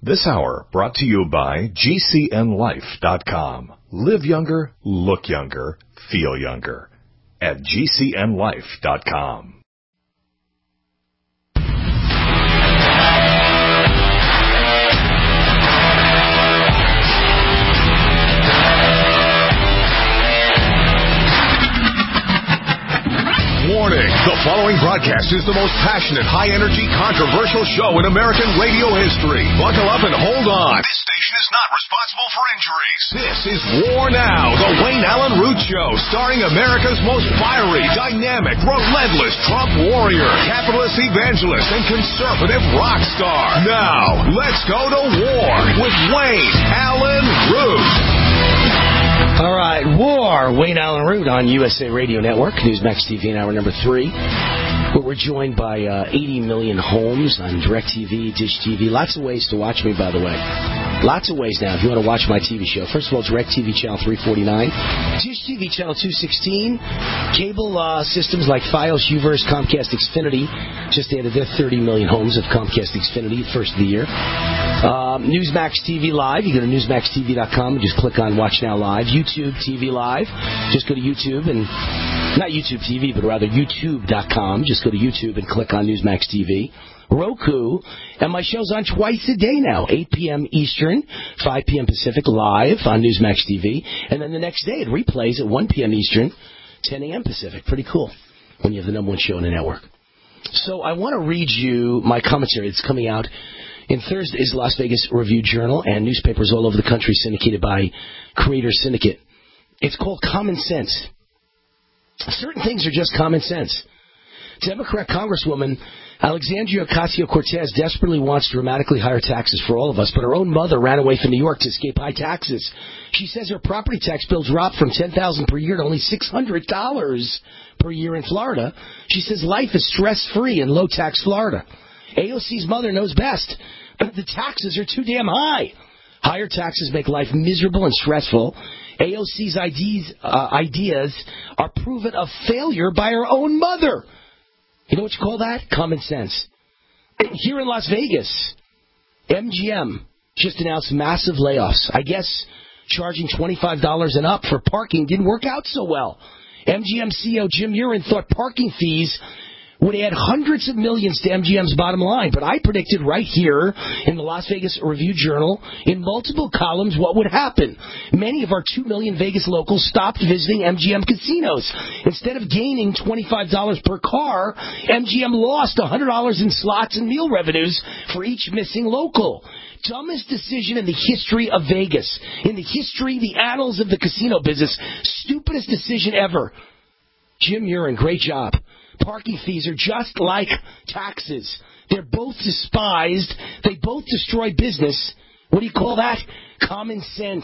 This hour brought to you by GCNLife.com. Live younger, look younger, feel younger. At GCNLife.com. Warning, the following broadcast is the most passionate, high-energy, controversial show in American radio history. Buckle up and hold on. This station is not responsible for injuries. This is War Now, the Wayne Allen Root Show, starring America's most fiery, dynamic, relentless Trump warrior, capitalist evangelist, and conservative rock star. Now, let's go to war with Wayne Allen Root. All right, War, Wayne Allen Root on USA Radio Network, Newsmax TV in hour number 3. We're joined by 80 million homes on DirecTV, Dish TV. Lots of ways to watch me, by the way. Lots of ways now if you want to watch my TV show. First of all, DirecTV channel 349, Dish TV channel 216, cable systems like Fios, Uverse, Comcast, Xfinity. Just added their 30 million homes of Comcast Xfinity first of the year. Newsmax TV Live. You go to NewsmaxTV.com and just click on Watch Now Live. YouTube TV Live. Just go to YouTube and, not YouTube TV, but rather YouTube.com. Just go to YouTube and click on Newsmax TV. Roku, and my show's on twice a day now, 8 p.m. Eastern, 5 p.m. Pacific, live on Newsmax TV, and then the next day it replays at 1 p.m. Eastern, 10 a.m. Pacific. Pretty cool when you have the number one show in the network. So I want to read you my commentary that's coming out in Thursday's Las Vegas Review-Journal and newspapers all over the country syndicated by Creator Syndicate. It's called Common Sense. Certain things are just common sense. Democrat Congresswoman Alexandria Ocasio-Cortez desperately wants dramatically higher taxes for all of us, but her own mother ran away from New York to escape high taxes. She says her property tax bill dropped from $10,000 per year to only $600 per year in Florida. She says life is stress-free in low-tax Florida. AOC's mother knows best. The taxes are too damn high. Higher taxes make life miserable and stressful. AOC's ideas are proven a failure by her own mother. You know what you call that? Common sense. Here in Las Vegas, MGM just announced massive layoffs. I guess charging $25 and up for parking didn't work out so well. MGM CEO Jim Urin thought parking fees would add hundreds of millions to MGM's bottom line. But I predicted right here in the Las Vegas Review-Journal in multiple columns what would happen. Many of our 2 million Vegas locals stopped visiting MGM casinos. Instead of gaining $25 per car, MGM lost $100 in slots and meal revenues for each missing local. Dumbest decision in the history of Vegas. In the annals of the casino business. Stupidest decision ever. Jim Urin, great job. Parking fees are just like taxes. They're both despised. They both destroy business. What do you call that? Common sense.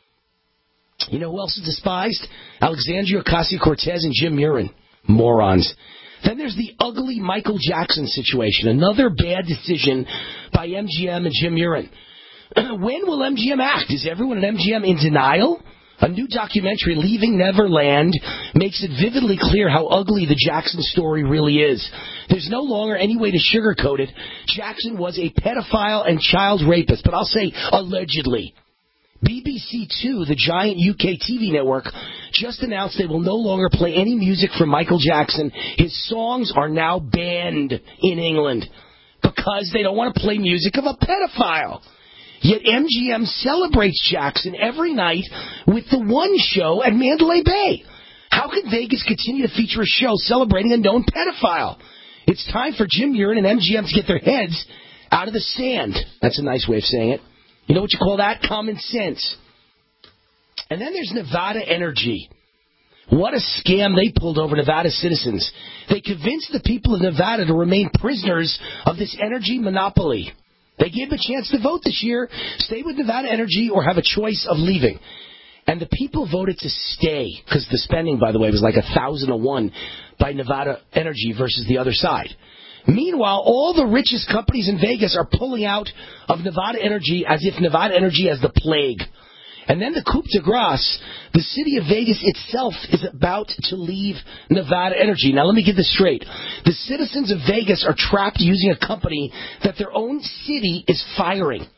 You know who else is despised? Alexandria Ocasio-Cortez and Jim Urin. Morons. Then there's the ugly Michael Jackson situation. Another bad decision by MGM and Jim Urin. When will MGM act? Is everyone at MGM in denial? A new documentary, Leaving Neverland, makes it vividly clear how ugly the Jackson story really is. There's no longer any way to sugarcoat it. Jackson was a pedophile and child rapist, but I'll say allegedly. BBC Two, the giant UK TV network, just announced they will no longer play any music from Michael Jackson. His songs are now banned in England because they don't want to play music of a pedophile. Yet MGM celebrates Jackson every night with the One show at Mandalay Bay. How can Vegas continue to feature a show celebrating a known pedophile? It's time for Jim Urin and MGM to get their heads out of the sand. That's a nice way of saying it. You know what you call that? Common sense. And then there's Nevada Energy. What a scam they pulled over Nevada citizens. They convinced the people of Nevada to remain prisoners of this energy monopoly. They gave them a chance to vote this year, stay with Nevada Energy, or have a choice of leaving. And the people voted to stay, because the spending, by the way, was like 1,001 by Nevada Energy versus the other side. Meanwhile, all the richest companies in Vegas are pulling out of Nevada Energy as if Nevada Energy has the plague. And then the coup de grace, the city of Vegas itself is about to leave Nevada Energy. Now, let me get this straight. The citizens of Vegas are trapped using a company that their own city is firing.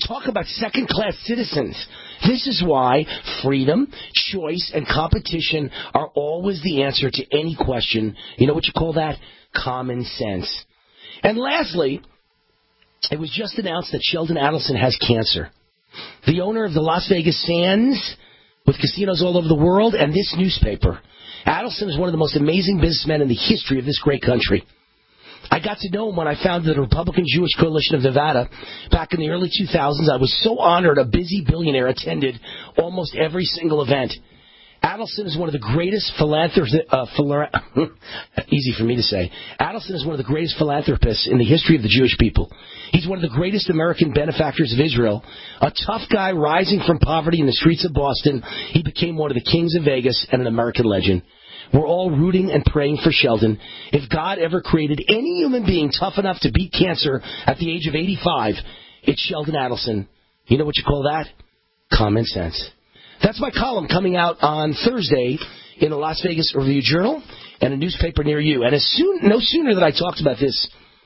Talk about second-class citizens. This is why freedom, choice, and competition are always the answer to any question. You know what you call that? Common sense. And lastly, it was just announced that Sheldon Adelson has cancer. The owner of the Las Vegas Sands, with casinos all over the world, and this newspaper. Adelson is one of the most amazing businessmen in the history of this great country. I got to know him when I founded the Republican Jewish Coalition of Nevada back in the early 2000s. I was so honored a busy billionaire attended almost every single event. Adelson is one of the greatest philanthropists, easy for me to say. Adelson is one of the greatest philanthropists in the history of the Jewish people. He's one of the greatest American benefactors of Israel. A tough guy rising from poverty in the streets of Boston. He became one of the kings of Vegas and an American legend. We're all rooting and praying for Sheldon. If God ever created any human being tough enough to beat cancer at the age of 85, it's Sheldon Adelson. You know what you call that? Common sense. That's my column coming out on Thursday in the Las Vegas Review-Journal and a newspaper near you. And no sooner than I talked about this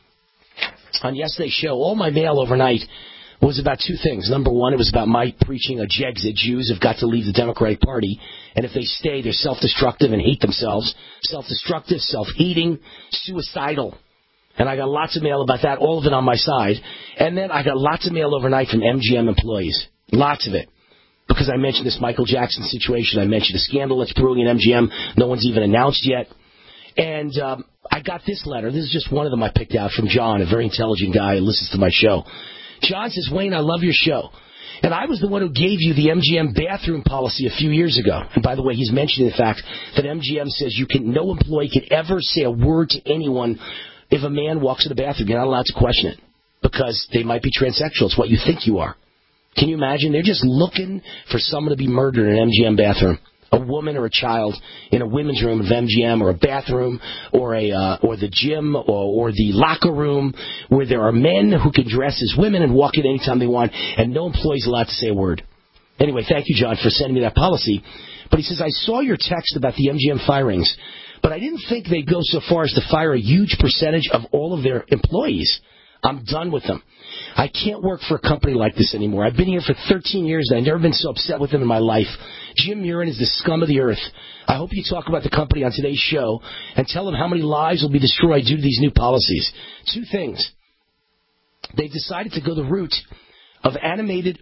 on yesterday's show, all my mail overnight was about two things. Number one, it was about my preaching a jegs that Jews have got to leave the Democratic Party, and if they stay, they're self-destructive and hate themselves. Self-destructive, self-hating, suicidal. And I got lots of mail about that, all of it on my side. And then I got lots of mail overnight from MGM employees. Lots of it. Because I mentioned this Michael Jackson situation. I mentioned a scandal that's brewing in MGM. No one's even announced yet. And I got this letter. This is just one of them I picked out from John, a very intelligent guy who listens to my show. John says, Wayne, I love your show. And I was the one who gave you the MGM bathroom policy a few years ago. And by the way, he's mentioning the fact that MGM says no employee can ever say a word to anyone if a man walks in the bathroom. You're not allowed to question it because they might be transsexual. It's what you think you are. Can you imagine? They're just looking for someone to be murdered in an MGM bathroom. A woman or a child in a women's room of MGM or a bathroom or the gym or the locker room where there are men who can dress as women and walk in anytime they want and no employee's allowed to say a word. Anyway, thank you, John, for sending me that policy. But he says, I saw your text about the MGM firings, but I didn't think they'd go so far as to fire a huge percentage of all of their employees. I'm done with them. I can't work for a company like this anymore. I've been here for 13 years and I've never been so upset with them in my life. Jim Murin is the scum of the earth. I hope you talk about the company on today's show and tell them how many lives will be destroyed due to these new policies. Two things. They've decided to go the route of animated.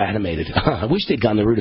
I wish they'd gone the route of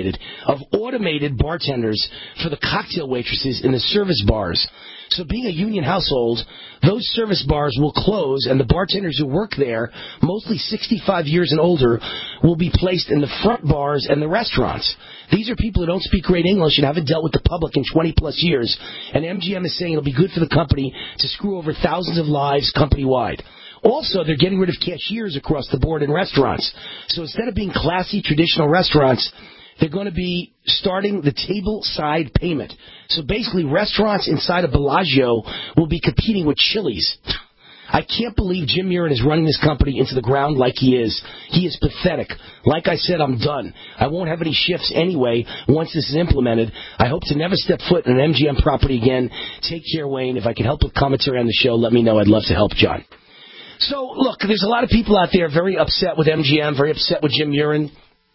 automated bartenders for the cocktail waitresses in the service bars. So being a union household, those service bars will close, and the bartenders who work there, mostly 65 years and older, will be placed in the front bars and the restaurants. These are people who don't speak great English and haven't dealt with the public in 20-plus years, and MGM is saying it'll be good for the company to screw over thousands of lives company-wide. Also, they're getting rid of cashiers across the board in restaurants. So instead of being classy, traditional restaurants, they're going to be starting the table-side payment. So basically, restaurants inside of Bellagio will be competing with Chili's. I can't believe Jim Murin is running this company into the ground like he is. He is pathetic. Like I said, I'm done. I won't have any shifts anyway once this is implemented. I hope to never step foot in an MGM property again. Take care, Wayne. If I can help with commentary on the show, let me know. I'd love to help, John. So, look, there's a lot of people out there very upset with MGM, very upset with Jim Murin.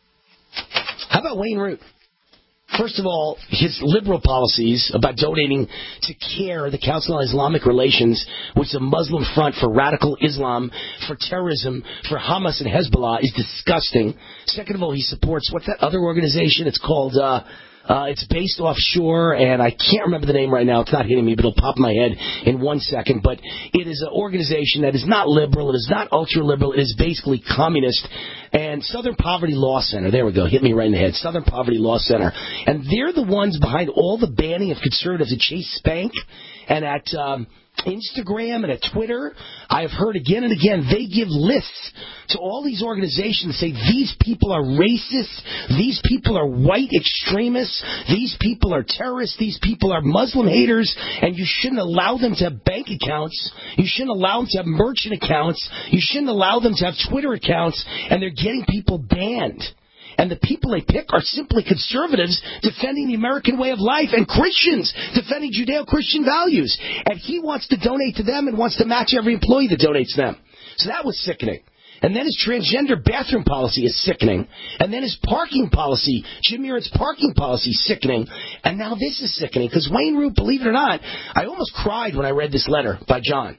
How about Wayne Root? First of all, his liberal policies about donating to CARE, the Council on Islamic Relations, which is a Muslim front for radical Islam, for terrorism, for Hamas and Hezbollah, is disgusting. Second of all, he supports, what's that other organization? It's called, it's based offshore, and I can't remember the name right now. It's not hitting me, but it'll pop in my head in 1 second. But it is an organization that is not liberal. It is not ultra-liberal. It is basically communist. And Southern Poverty Law Center, there we go, hit me right in the head, Southern Poverty Law Center. And they're the ones behind all the banning of conservatives at Chase Bank and at Instagram and at Twitter. I have heard again and again, they give lists to all these organizations, say these people are racist, these people are white extremists, these people are terrorists, these people are Muslim haters, and you shouldn't allow them to have bank accounts, you shouldn't allow them to have merchant accounts, you shouldn't allow them to have Twitter accounts, and they're getting people banned. And the people they pick are simply conservatives defending the American way of life and Christians defending Judeo-Christian values. And he wants to donate to them and wants to match every employee that donates to them. So that was sickening. And then his transgender bathroom policy is sickening. And then his parking policy, Jim Murin's parking policy, sickening. And now this is sickening because Wayne Root, believe it or not, I almost cried when I read this letter by John,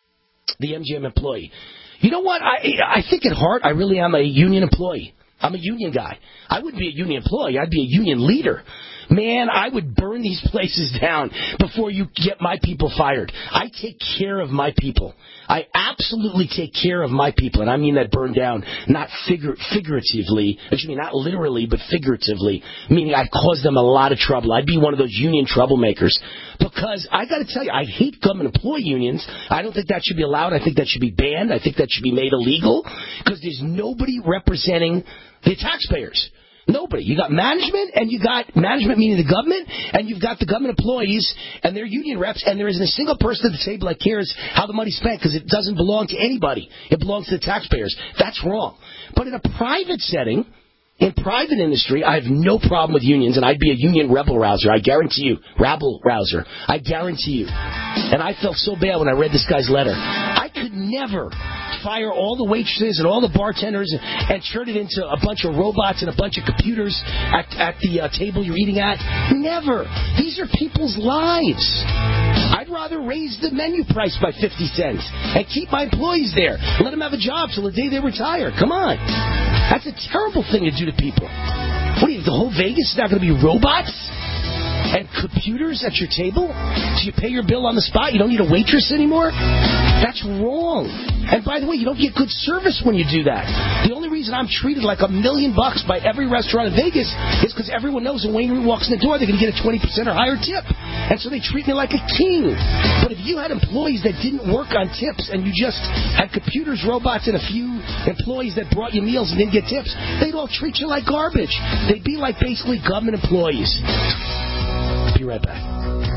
the MGM employee. You know what? I think at heart I really am a union employee. I'm a union guy. I wouldn't be a union employee. I'd be a union leader. Man, I would burn these places down before you get my people fired. I take care of my people. I absolutely take care of my people, and I mean that burn down, not figuratively, not literally, but figuratively, meaning I cause them a lot of trouble. I'd be one of those union troublemakers. Because I got to tell you, I hate government employee unions. I don't think that should be allowed. I think that should be banned. I think that should be made illegal because there's nobody representing the taxpayers. Nobody. You got management, and you got management meaning the government, and you've got the government employees and their union reps, and there isn't a single person at the table that cares how the money's spent because it doesn't belong to anybody. It belongs to the taxpayers. That's wrong. But in a private setting, in private industry, I have no problem with unions, and I'd be a union rebel-rouser. I guarantee you. Rabble-rouser. I guarantee you. And I felt so bad when I read this guy's letter. I could never fire all the waitresses and all the bartenders and turn it into a bunch of robots and a bunch of computers at the table you're eating at. Never. These are people's lives. I'd rather raise the menu price by 50 cents and keep my employees there. Let them have a job till the day they retire. Come on. That's a terrible thing to do to people. What do you think, the whole Vegas is not going to be robots and computers at your table? Do you pay your bill on the spot? You don't need a waitress anymore? That's wrong. And by the way, you don't get good service when you do that. The only reason I'm treated like $1 million by every restaurant in Vegas is because everyone knows when Wayne Root walks in the door, they're going to get a 20% or higher tip. And so they treat me like a king. But if you had employees that didn't work on tips and you just had computers, robots, and a few employees that brought you meals and didn't get tips, they'd all treat you like garbage. They'd be like basically government employees. Be right back.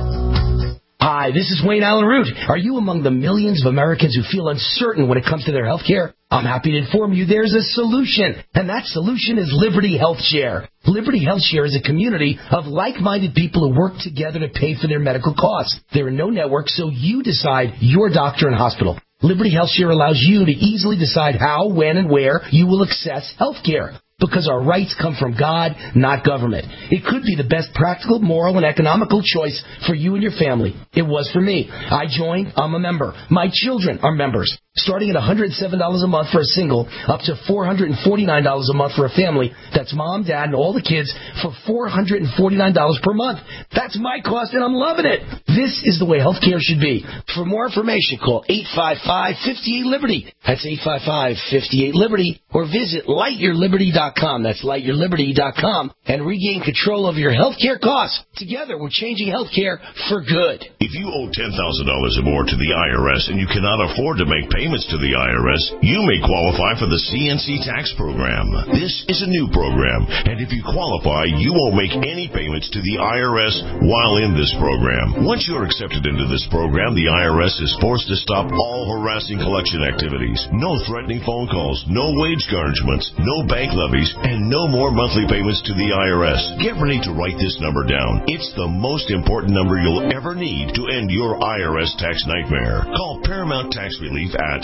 Hi, this is Wayne Allen Root. Are you among the millions of Americans who feel uncertain when it comes to their health care? I'm happy to inform you there's a solution, and that solution is Liberty Health Share. Liberty Health Share is a community of like-minded people who work together to pay for their medical costs. There are no networks, so you decide your doctor and hospital. Liberty Health Share allows you to easily decide how, when, and where you will access health care. Because our rights come from God, not government. It could be the best practical, moral, and economical choice for you and your family. It was for me. I joined. I'm a member. My children are members. Starting at $107 a month for a single, up to $449 a month for a family. That's mom, dad, and all the kids for $449 per month. That's my cost, and I'm loving it. This is the way healthcare should be. For more information, call 855-58-LIBERTY. That's 855-58-LIBERTY. Or visit lightyourliberty.com. That's lightyourliberty.com. And regain control over your healthcare costs. Together, we're changing healthcare for good. If you owe $10,000 or more to the IRS and you cannot afford to make payments to the IRS, you may qualify for the CNC tax program. This is a new program, and if you qualify, you won't make any payments to the IRS while in this program. Once you're accepted into this program, the IRS is forced to stop all harassing collection activities. No threatening phone calls, no wage garnishments, no bank levies, and no more monthly payments to the IRS. Get ready to write this number down. It's the most important number you'll ever need to end your IRS tax nightmare. Call Paramount Tax Relief at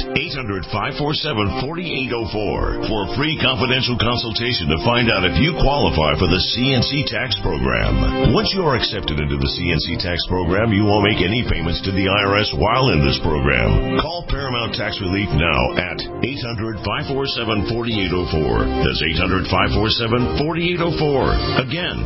800-547-4804 for a free confidential consultation to find out if you qualify for the CNC tax program. Once you are accepted into the CNC tax program, you won't make any payments to the IRS while in this program. Call Paramount Tax Relief now at 800-547-4804. That's 800-547-4804. Again,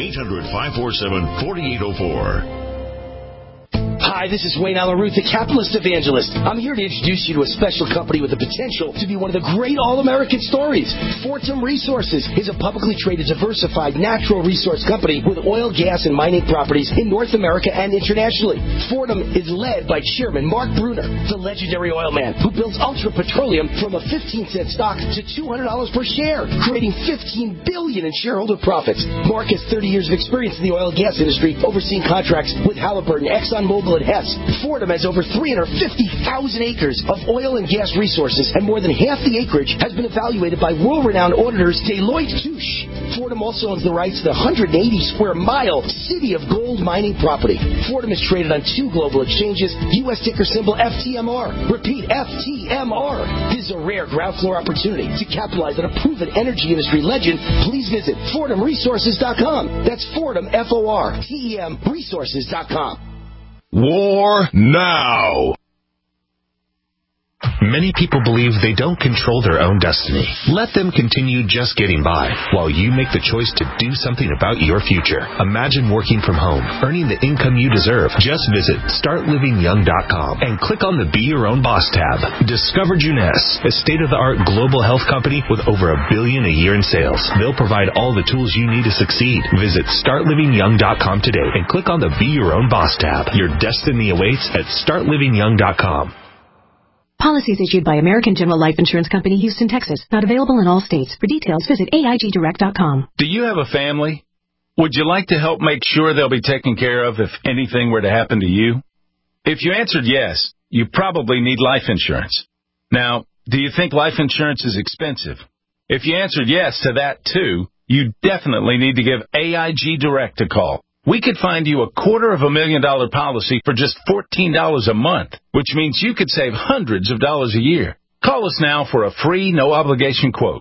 800-547-4804. Hi, this is Wayne Allen Root, the capitalist evangelist. I'm here to introduce you to a special company with the potential to be one of the great all-American stories. Fortum Resources is a publicly traded, diversified, natural resource company with oil, gas, and mining properties in North America and internationally. Fortum is led by Chairman Mark Bruner, the legendary oil man who builds Ultra Petroleum from a 15-cent stock to $200 per share, creating $15 billion in shareholder profits. Mark has 30 years of experience in the oil and gas industry, overseeing contracts with Halliburton, ExxonMobil, and Hess, Yes, Fordham has over 350,000 acres of oil and gas resources, and more than half the acreage has been evaluated by world-renowned auditors Deloitte Touche. Fordham also owns the rights to the 180-square-mile City of Gold mining property. Fordham is traded on 2 global exchanges, U.S. ticker symbol FTMR. Repeat, FTMR. This is a rare ground floor opportunity to capitalize on a proven energy industry legend. Please visit FordhamResources.com. That's Fordham, F-O-R-T-E-M, Resources.com. War now. Many people believe they don't control their own destiny. Let them continue just getting by while you make the choice to do something about your future. Imagine working from home, earning the income you deserve. Just visit StartLivingYoung.com and click on the Be Your Own Boss tab. Discover Juness, a state-of-the-art global health company with over $1 billion a year in sales. They'll provide all the tools you need to succeed. Visit StartLivingYoung.com today and click on the Be Your Own Boss tab. Your destiny awaits at StartLivingYoung.com. Policies issued by American General Life Insurance Company, Houston, Texas. Not available in all states. For details, visit AIGDirect.com. Do you have a family? Would you like to help make sure they'll be taken care of if anything were to happen to you? If you answered yes, you probably need life insurance. Now, do you think life insurance is expensive? If you answered yes to that too, you definitely need to give AIG Direct a call. We could find you a $250,000 policy for just $14 a month, which means you could save hundreds of dollars a year. Call us now for a free, no-obligation quote.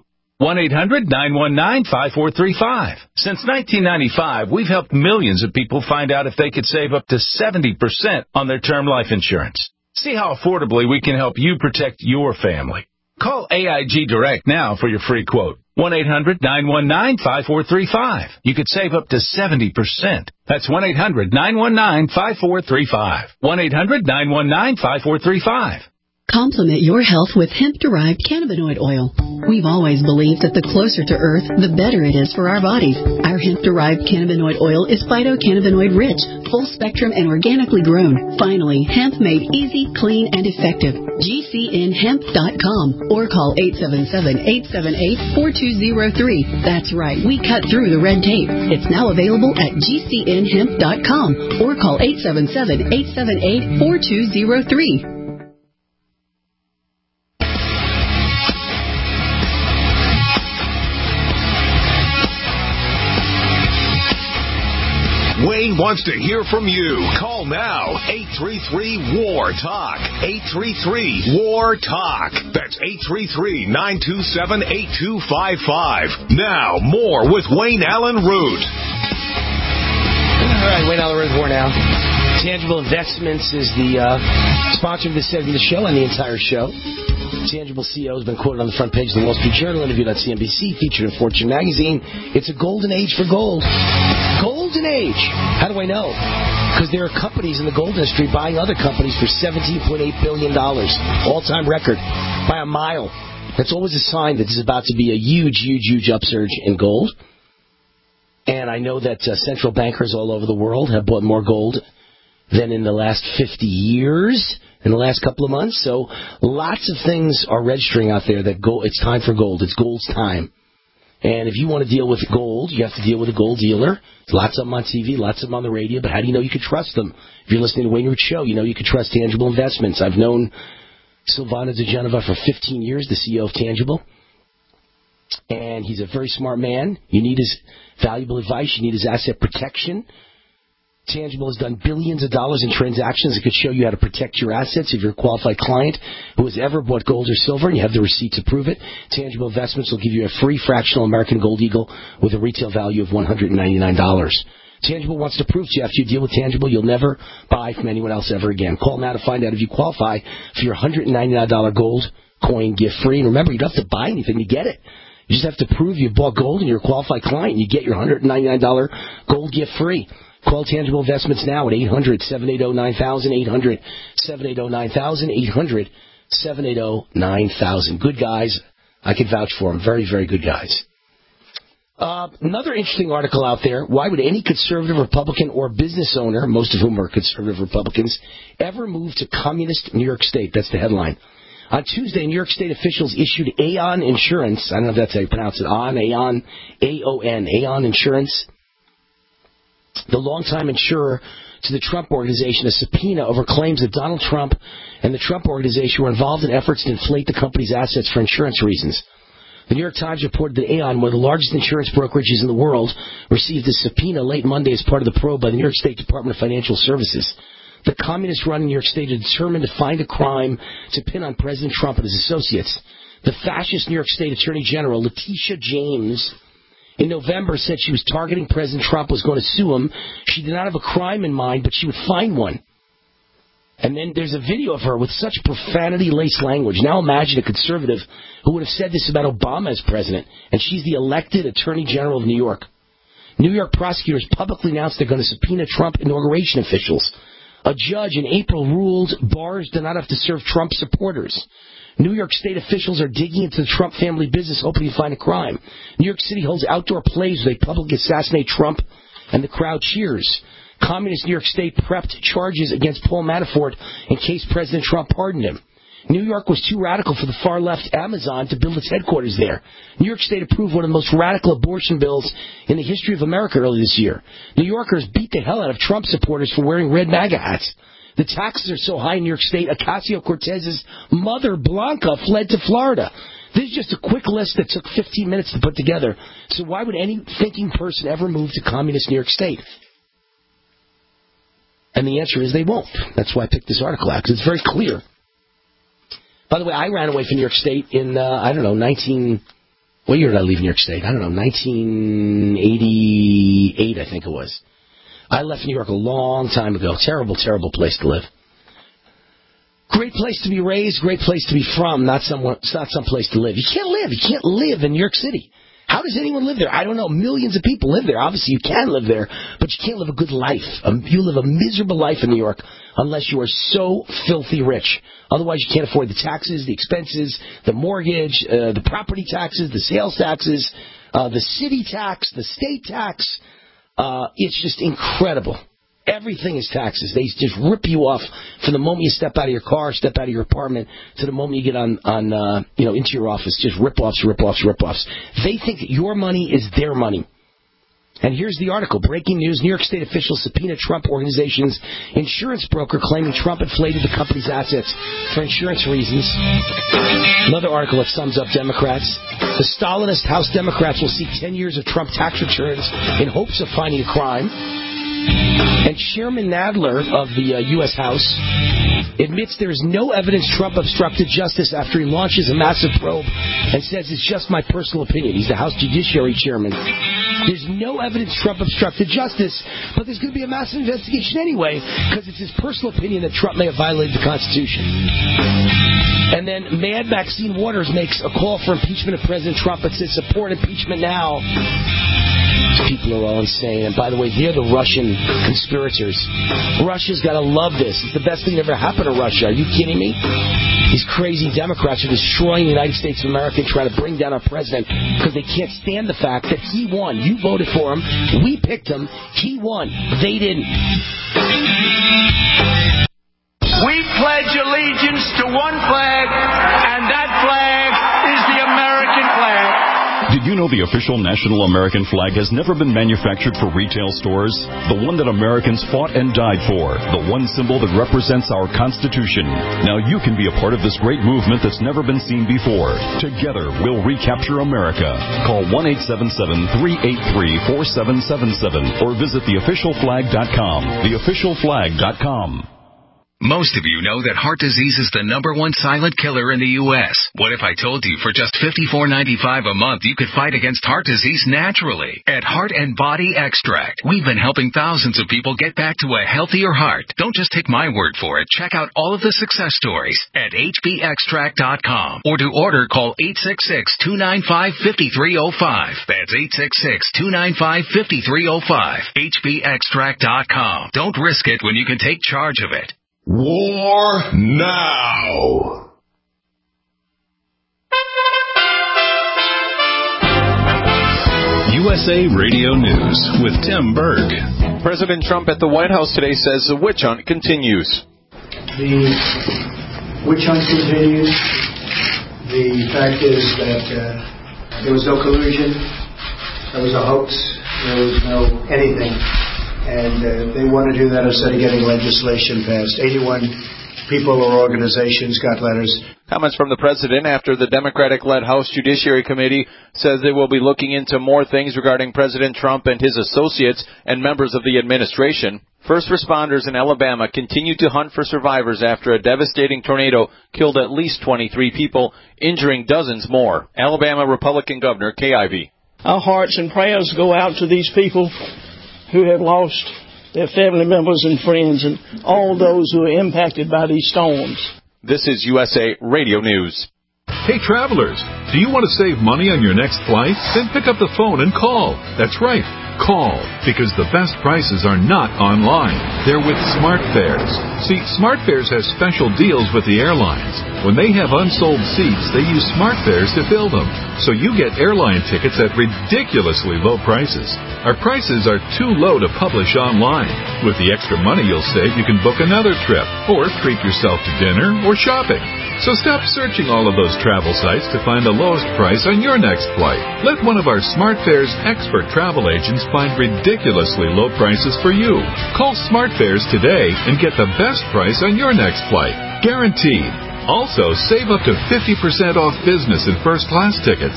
1-800-919-5435. Since 1995, we've helped millions of people find out if they could save up to 70% on their term life insurance. See how affordably we can help you protect your family. Call AIG Direct now for your free quote. 1-800-919-5435. You could save up to 70%. That's 1-800-919-5435. 1-800-919-5435. Complement your health with hemp-derived cannabinoid oil. We've always believed that the closer to Earth, the better it is for our bodies. Our hemp-derived cannabinoid oil is phytocannabinoid-rich, full-spectrum, and organically grown. Finally, hemp made easy, clean, and effective. GCNhemp.com or call 877-878-4203. That's right, we cut through the red tape. It's now available at GCNhemp.com or call 877-878-4203. Wayne wants to hear from you. Call now. 833-WAR-TALK. 833-WAR-TALK. That's 833-927-8255. Now, more with Wayne Allen Root. All right, Wayne Allen Root, War Now. Tangible Investments is the sponsor of this segment of the show and the entire show. Tangible CEO has been quoted on the front page of the Wall Street Journal, interviewed on CNBC, featured in Fortune magazine. It's a golden age for gold. Golden age. How do I know? Because there are companies in the gold industry buying other companies for $17.8 billion. All-time record by a mile. That's always a sign that there's about to be a huge, huge, huge upsurge in gold. And I know that central bankers all over the world have bought more gold than in the last 50 years. In the last couple of months. So lots of things are registering out there that it's time for gold. It's gold's time. And if you want to deal with gold, you have to deal with a gold dealer. There's lots of them on TV, lots of them on the radio, but how do you know you can trust them? If you're listening to Wayne Root Show, you know you can trust Tangible Investments. I've known Silvano De Genova for 15 years, the CEO of Tangible. And he's a very smart man. You need his valuable advice. You need his asset protection. Tangible has done billions of dollars in transactions that could show you how to protect your assets. If you're a qualified client who has ever bought gold or silver and you have the receipt to prove it, Tangible Investments will give you a free fractional American Gold Eagle with a retail value of $199. Tangible wants to prove to you after you deal with Tangible, you'll never buy from anyone else ever again. Call now to find out if you qualify for your $199 gold coin gift free. And remember, you don't have to buy anything to get it. You just have to prove you bought gold and you're a qualified client and you get your $199 gold gift free. Call Tangible Investments now at 800-780-9000, 800-780-9000, 800-780-9000. Good guys. I can vouch for them. Very, very good guys. Another interesting article out there. Why would any conservative Republican or business owner, most of whom are conservative Republicans, ever move to communist New York State? That's the headline. On Tuesday, New York State officials issued Aon Insurance. I don't know if that's how you pronounce it. Aon, A-O-N, Aon Insurance. The longtime insurer to the Trump Organization a subpoena over claims that Donald Trump and the Trump Organization were involved in efforts to inflate the company's assets for insurance reasons. The New York Times reported that Aon, one of the largest insurance brokerages in the world, received a subpoena late Monday as part of the probe by the New York State Department of Financial Services. The communist-run New York State is determined to find a crime to pin on President Trump and his associates. The fascist New York State Attorney General, Letitia James, in November said she was targeting President Trump, was going to sue him. She did not have a crime in mind, but she would find one. And then there's a video of her with such profanity-laced language. Now imagine a conservative who would have said this about Obama as president, and she's the elected Attorney General of New York. New York prosecutors publicly announced they're going to subpoena Trump inauguration officials. A judge in April ruled bars do not have to serve Trump supporters. New York State officials are digging into the Trump family business, hoping to find a crime. New York City holds outdoor plays where they publicly assassinate Trump, and the crowd cheers. Communist New York State prepped charges against Paul Manafort in case President Trump pardoned him. New York was too radical for the far-left Amazon to build its headquarters there. New York State approved one of the most radical abortion bills in the history of America earlier this year. New Yorkers beat the hell out of Trump supporters for wearing red MAGA hats. The taxes are so high in New York State, Ocasio-Cortez's mother, Blanca, fled to Florida. This is just a quick list that took 15 minutes to put together. So why would any thinking person ever move to communist New York State? And the answer is they won't. That's why I picked this article out, because it's very clear. By the way, I ran away from New York State in, what year did I leave New York State? 1988, I think it was. I left New York a long time ago. Terrible, terrible place to live. Great place to be raised, great place to be from, not some place to live. You can't live in New York City. How does anyone live there? I don't know. Millions of people live there. Obviously, you can live there, but you can't live a good life. You live a miserable life in New York unless you are so filthy rich. Otherwise, you can't afford the taxes, the expenses, the mortgage, the property taxes, the sales taxes, the city tax, the state tax. It's just incredible. Everything is taxes. They just rip you off from the moment you step out of your car, step out of your apartment, to the moment you get into your office. Just rip-offs. They think that your money is their money. And here's the article. Breaking news. New York State officials subpoena Trump Organization's insurance broker claiming Trump inflated the company's assets for insurance reasons. Another article that sums up Democrats. The Stalinist House Democrats will seek 10 years of Trump tax returns in hopes of finding a crime. And Chairman Nadler of the U.S. House admits there is no evidence Trump obstructed justice after he launches a massive probe and says it's just my personal opinion. He's the House Judiciary Chairman. There's no evidence Trump obstructed justice, but there's going to be a massive investigation anyway because it's his personal opinion that Trump may have violated the Constitution. And then Mad Maxine Waters makes a call for impeachment of President Trump and says support impeachment now. People are all insane. And by the way, they're the Russian conspirators. Russia's got to love this. It's the best thing that ever happened to Russia. Are you kidding me? These crazy Democrats are destroying the United States of America and trying to bring down our president because they can't stand the fact that he won. You voted for him. We picked him. He won. They didn't. We pledge allegiance to one flag, and that flag is the American flag. Did you know the official national American flag has never been manufactured for retail stores? The one that Americans fought and died for. The one symbol that represents our Constitution. Now you can be a part of this great movement that's never been seen before. Together, we'll recapture America. Call 1-877-383-4777 or visit theofficialflag.com. Theofficialflag.com. Most of you know that heart disease is the #1 silent killer in the U.S. What if I told you for just $54.95 a month you could fight against heart disease naturally? At Heart and Body Extract, we've been helping thousands of people get back to a healthier heart. Don't just take my word for it. Check out all of the success stories at hbextract.com. Or to order, call 866-295-5305. That's 866-295-5305. hbextract.com. Don't risk it when you can take charge of it. War now. USA Radio News with Tim Berg. President Trump at the White House today says the witch hunt continues. The witch hunt continues. The fact is that there was no collusion. There was a hoax. There was no anything. and they want to do that instead of getting legislation passed. 81 people or organizations got letters. Comments from the president after the Democratic-led House Judiciary Committee says they will be looking into more things regarding President Trump and his associates and members of the administration. First responders in Alabama continue to hunt for survivors after a devastating tornado killed at least 23 people, injuring dozens more. Alabama Republican Governor Kay Ivey. Our hearts and prayers go out to these people who have lost their family members and friends and all those who are impacted by these storms. This is USA Radio News. Hey, travelers, do you want to save money on your next flight? Then pick up the phone and call. That's right. Call, because the best prices are not online. They're with SmartFares. See, SmartFares has special deals with the airlines. When they have unsold seats, they use SmartFares to fill them. So you get airline tickets at ridiculously low prices. Our prices are too low to publish online. With the extra money you'll save, you can book another trip, or treat yourself to dinner or shopping. So stop searching all of those travel sites to find the lowest price on your next flight. Let one of our SmartFares expert travel agents find ridiculously low prices for you. Call SmartFares today and get the best price on your next flight. Guaranteed. Also, save up to 50% off business and first-class tickets.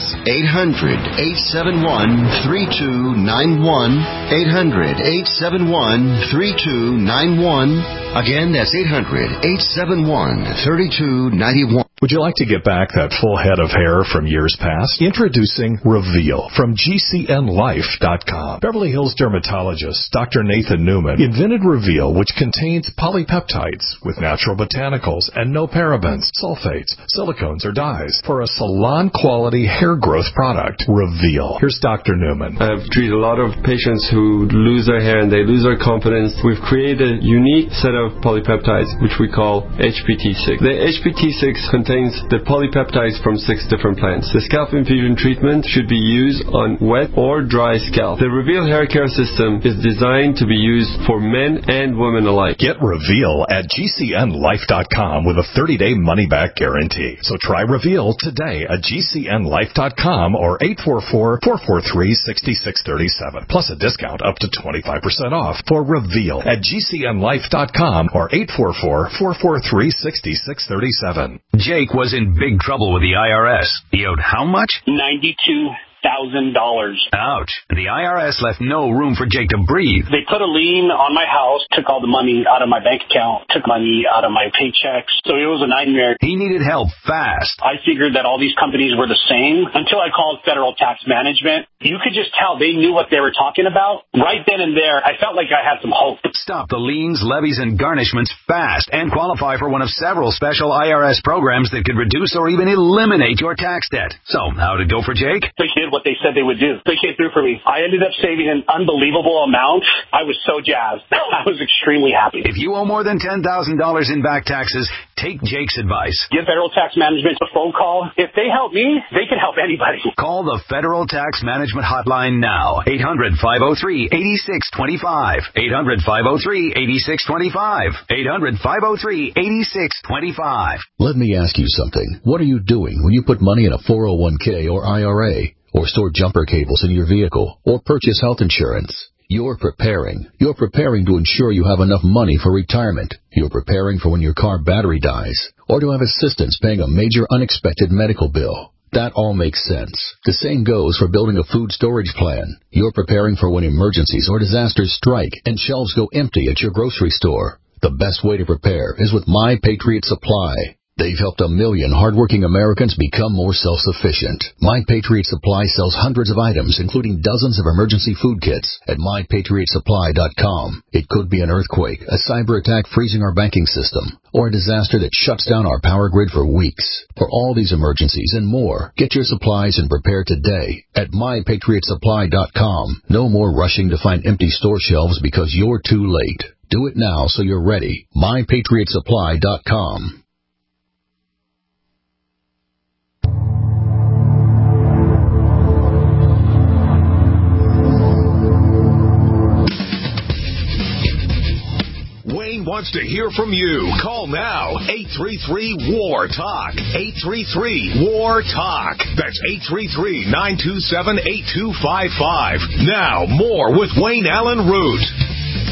800-871-3291. 800-871-3291. Again, that's 800-871-3291. Would you like to get back that full head of hair from years past? Introducing Reveal from GCNLife.com. Beverly Hills dermatologist Dr. Nathan Newman invented Reveal, which contains polypeptides with natural botanicals and no parabens, sulfates, silicones, or dyes for a salon-quality hair growth product. Reveal. Here's Dr. Newman. I've treated a lot of patients who lose their hair and they lose their confidence. We've created a unique set of polypeptides, which we call HPT6. The HPT6 contains the polypeptides from 6 different plants. The scalp infusion treatment should be used on wet or dry scalp. The Reveal hair care system is designed to be used for men and women alike. Get Reveal at GCNLife.com with a 30-day money-back guarantee. So try Reveal today at GCNLife.com or 844-443-6637. Plus a discount up to 25% off for Reveal at GCNLife.com or 844-443-6637. Jake was in big trouble with the IRS. He owed how much? $92,000. Ouch. The IRS left no room for Jake to breathe. They put a lien on my house, took all the money out of my bank account, took money out of my paychecks. So it was a nightmare. He needed help fast. I figured that all these companies were the same until I called Federal Tax Management. You could just tell they knew what they were talking about. Right then and there, I felt like I had some hope. Stop the liens, levies, and garnishments fast and qualify for one of several special IRS programs that could reduce or even eliminate your tax debt. So, how'd it go for Jake? They did what they said they would do. They came through for me. I ended up saving an unbelievable amount. I was so jazzed. I was extremely happy. If you owe more than $10,000 in back taxes, take Jake's advice. Give Federal Tax Management a phone call. If they help me, they can help anybody. Call the Federal Tax Management Hotline now. 800-503-8625. 800-503-8625. 800-503-8625. Let me ask you something. What are you doing when you put money in a 401k or IRA, or store jumper cables in your vehicle, or purchase health insurance? You're preparing. You're preparing to ensure you have enough money for retirement. You're preparing for when your car battery dies, or to have assistance paying a major unexpected medical bill. That all makes sense. The same goes for building a food storage plan. You're preparing for when emergencies or disasters strike and shelves go empty at your grocery store. The best way to prepare is with My Patriot Supply. They've helped 1 million hardworking Americans become more self-sufficient. My Patriot Supply sells hundreds of items, including dozens of emergency food kits at MyPatriotSupply.com. It could be an earthquake, a cyber attack freezing our banking system, or a disaster that shuts down our power grid for weeks. For all these emergencies and more, get your supplies and prepare today at MyPatriotSupply.com. No more rushing to find empty store shelves because you're too late. Do it now so you're ready. MyPatriotSupply.com. Wayne wants to hear from you. Call now. 833-WAR-TALK. 833-WAR-TALK. That's 833-927-8255. Now, more with Wayne Allen Root.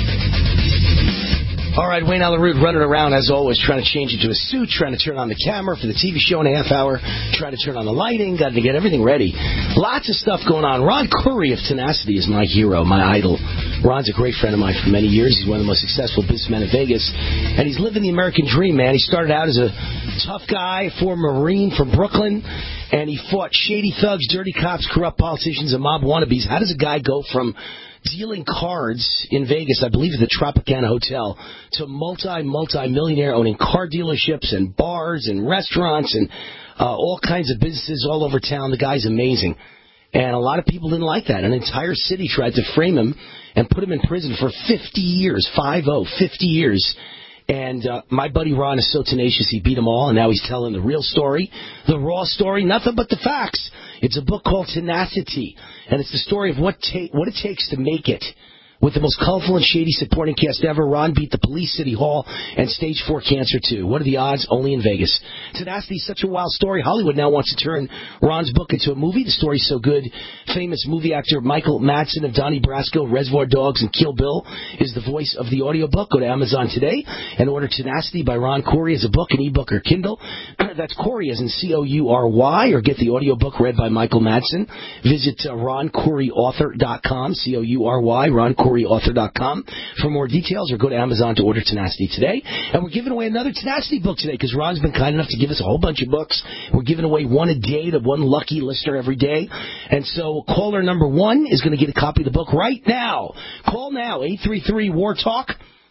All right, Wayne Allyn Root running around, as always, trying to change into a suit, trying to turn on the camera for the TV show in a half hour, trying to turn on the lighting, got to get everything ready. Lots of stuff going on. Ron Curry of Tenacity is my hero, my idol. Ron's a great friend of mine for many years. He's one of the most successful businessmen in Vegas, and he's living the American dream, man. He started out as a tough guy, former Marine from Brooklyn, and he fought shady thugs, dirty cops, corrupt politicians, and mob wannabes. How does a guy go from dealing cards in Vegas, I believe at the Tropicana Hotel, to multi-millionaire, owning car dealerships and bars and restaurants and all kinds of businesses all over town? The guy's amazing. And a lot of people didn't like that. An entire city tried to frame him and put him in prison for 50 years, 50 years. And my buddy Ron is so tenacious, he beat them all, and now he's telling the real story, the raw story, nothing but the facts. It's a book called Tenacity, and it's the story of what it takes to make it. With the most colorful and shady supporting cast ever, Ron beat the police, City Hall, and stage 4 cancer, too. What are the odds? Only in Vegas. Tenacity is such a wild story. Hollywood now wants to turn Ron's book into a movie. The story's so good. Famous movie actor Michael Madsen of Donnie Brasco, Reservoir Dogs, and Kill Bill is the voice of the audiobook. Go to Amazon today and order Tenacity by Ron Curry as a book, an ebook, or Kindle. That's Corey as in C-O-U-R-Y, or get the audiobook read by Michael Madsen. Visit RonCurryAuthor.com, C-O-U-R-Y, RonCurryAuthor.com for more details, or go to Amazon to order Tenacity today. And we're giving away another Tenacity book today because Ron's been kind enough to give us a whole bunch of books. We're giving away one a day to one lucky listener every day. And so caller number 1 is going to get a copy of the book right now. Call now, 833-WAR-TALK.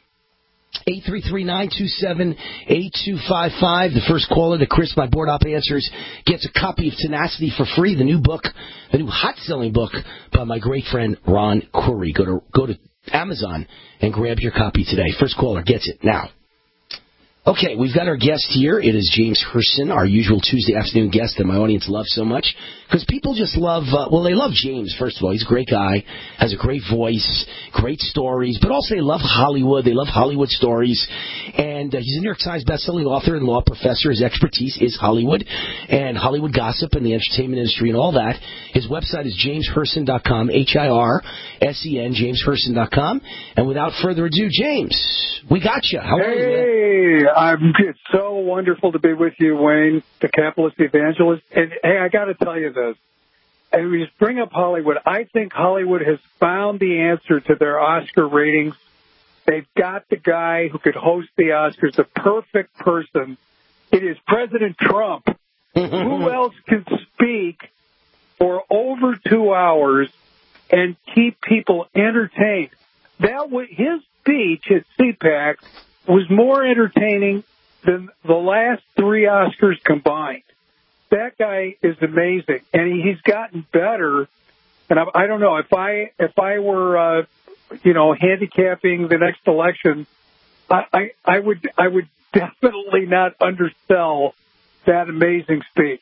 833-927-8255. The first caller that Chris, my board op, answers gets a copy of Tenacity for free, the new book, the new hot-selling book by my great friend Ron Curry. Go to Amazon and grab your copy today. First caller gets it now. Okay, we've got our guest here. It is James Herson, our usual Tuesday afternoon guest that my audience loves so much. Because people just love, they love James, first of all. He's a great guy, has a great voice, great stories, but also they love Hollywood. They love Hollywood stories. And he's a New York Times bestselling author and law professor. His expertise is Hollywood and Hollywood gossip and the entertainment industry and all that. His website is jamesherson.com, H-I-R-S-E-N, jamesherson.com. And without further ado, James, we got you. How are you, man? It's so wonderful to be with you, Wayne, the capitalist evangelist. And, hey, I got to tell you this. And we just bring up Hollywood. I think Hollywood has found the answer to their Oscar ratings. They've got the guy who could host the Oscars, the perfect person. It is President Trump. Who else can speak for over 2 hours and keep people entertained? His speech at CPAC was more entertaining than the last 3 Oscars combined. That guy is amazing, and he's gotten better. And I don't know if I were handicapping the next election, I would definitely not undersell that amazing speech.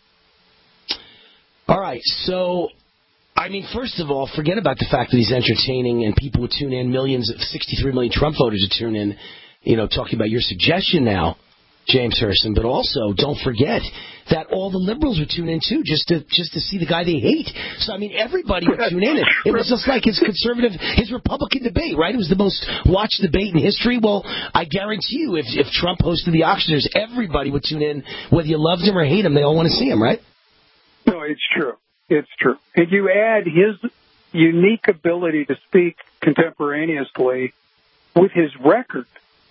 All right, so I mean, first of all, forget about the fact that he's entertaining and people would tune in. 63 million Trump voters would tune in. Talking about your suggestion now, James Herson, but also don't forget that all the liberals would tune in too, just to see the guy they hate. So I mean, everybody would tune in. It was just like his Republican debate, right? It was the most watched debate in history. Well, I guarantee you, if Trump hosted the auctioneers, everybody would tune in, whether you loved him or hate him. They all want to see him, right? No, it's true. It's true. And you add his unique ability to speak contemporaneously with his record.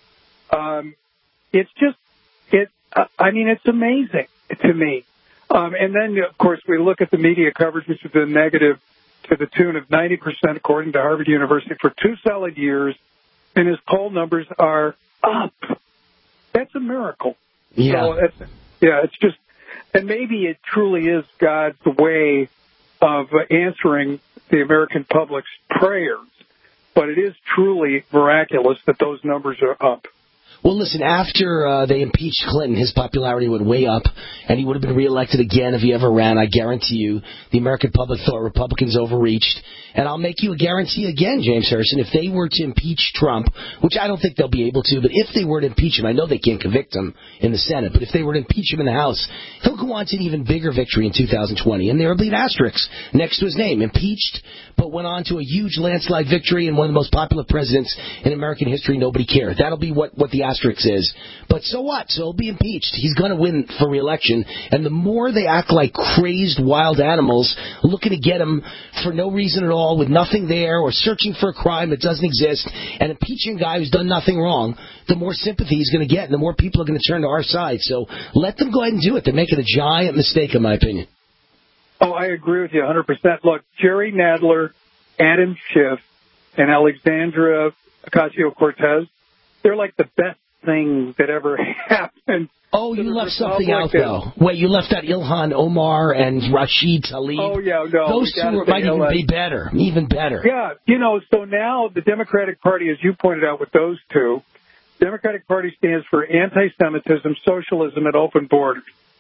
It's amazing to me. And then, of course, we look at the media coverage, which has been negative to the tune of 90%, according to Harvard University, for 2 solid years, and his poll numbers are up. That's a miracle. Yeah. So it's just, and maybe it truly is God's way of answering the American public's prayers, but it is truly miraculous that those numbers are up. Well, listen, after they impeached Clinton, his popularity would way up, and he would have been reelected again if he ever ran. I guarantee you the American public thought Republicans overreached. And I'll make you a guarantee again, James Harrison, if they were to impeach Trump, which I don't think they'll be able to, but if they were to impeach him, I know they can't convict him in the Senate, but if they were to impeach him in the House, he'll go on to an even bigger victory in 2020, and there will be an asterisk next to his name, impeached, but went on to a huge landslide victory and one of the most popular presidents in American history. Nobody cared. That'll be what the asterisk is. But so what? So he'll be impeached. He's going to win for re-election. And the more they act like crazed wild animals looking to get him for no reason at all, with nothing there, or searching for a crime that doesn't exist, and impeaching a guy who's done nothing wrong, the more sympathy he's going to get, and the more people are going to turn to our side. So let them go ahead and do it. They're making a giant mistake, in my opinion. Oh, I agree with you 100%. Look, Jerry Nadler, Adam Schiff, and Alexandria Ocasio-Cortez, they're like the best thing that ever happened. Oh, you left something out, though. Wait, you left out Ilhan Omar and Rashid Tlaib. Oh, yeah, no. Those two might even be better, even better. Yeah, so now the Democratic Party, as you pointed out with those two, the Democratic Party stands for anti-Semitism, socialism, and open borders.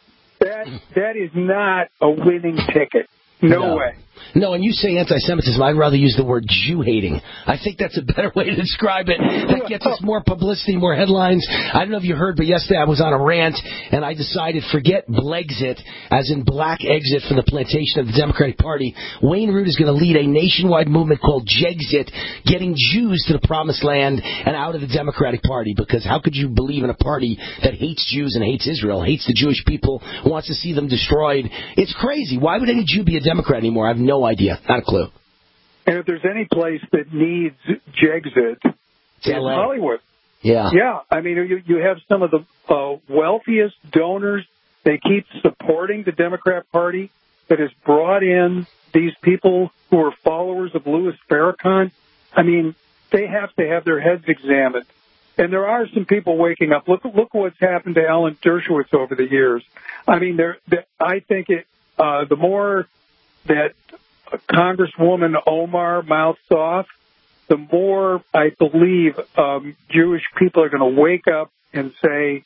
That is not a winning ticket. No way. No, and you say anti-Semitism, I'd rather use the word Jew-hating. I think that's a better way to describe it. That gets us more publicity, more headlines. I don't know if you heard, but yesterday I was on a rant, and I decided forget Blexit, as in black exit from the plantation of the Democratic Party. Wayne Root is going to lead a nationwide movement called Jexit, getting Jews to the promised land and out of the Democratic Party, because how could you believe in a party that hates Jews and hates Israel, hates the Jewish people, wants to see them destroyed? It's crazy. Why would any Jew be a Democrat anymore? I have no idea. Not a clue. And if there's any place that needs Jexit, it's Hollywood. Yeah. Yeah. I mean, you have some of the wealthiest donors. They keep supporting the Democrat Party that has brought in these people who are followers of Louis Farrakhan. I mean, they have to have their heads examined. And there are some people waking up. Look what's happened to Alan Dershowitz over the years. I mean, I think the more that Congresswoman Omar mouths off, the more I believe Jewish people are going to wake up and say,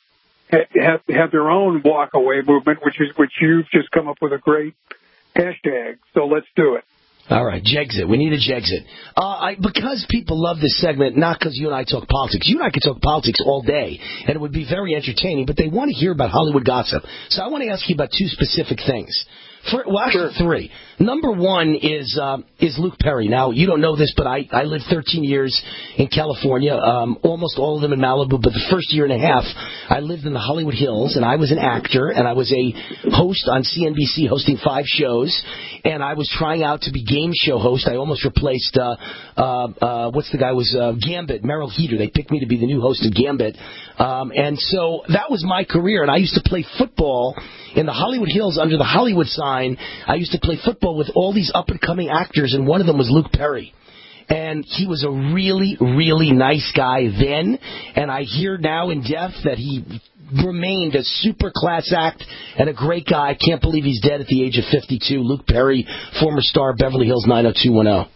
have their own walk-away movement, which you've just come up with a great hashtag. So let's do it. All right, Jexit. We need a Jexit. Because people love this segment, not because you and I talk politics. You and I could talk politics all day, and it would be very entertaining, but they want to hear about Hollywood gossip. So I want to ask you about two specific things. Actually, three. Number one is Luke Perry. Now, you don't know this, but I lived 13 years in California, almost all of them in Malibu, but the first year and a half, I lived in the Hollywood Hills, and I was an actor, and I was a host on CNBC hosting 5 shows, and I was trying out to be game show host. I almost replaced, what's the guy was, Gambit, Merrill Heater. They picked me to be the new host of Gambit. And so that was my career, and I used to play football in the Hollywood Hills under the Hollywood sign. I used to play football with all these up-and-coming actors, and one of them was Luke Perry. And he was a really, really nice guy then, and I hear now in death that he remained a super-class act and a great guy. I can't believe he's dead at the age of 52. Luke Perry, former star, Beverly Hills 90210.